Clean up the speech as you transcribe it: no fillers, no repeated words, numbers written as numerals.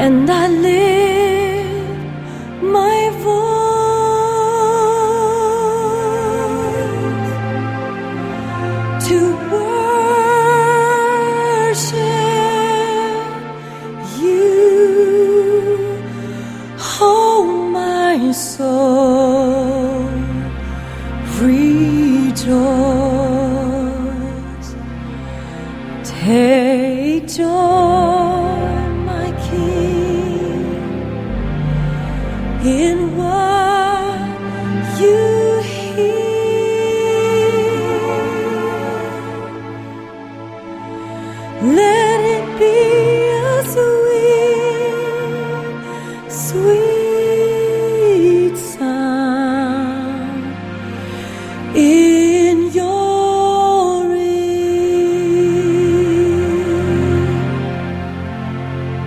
and I lift my voice to worship you. Oh, my soul, rejoice. Take joy, my King, in what you hear. Let it be a sweet, sweet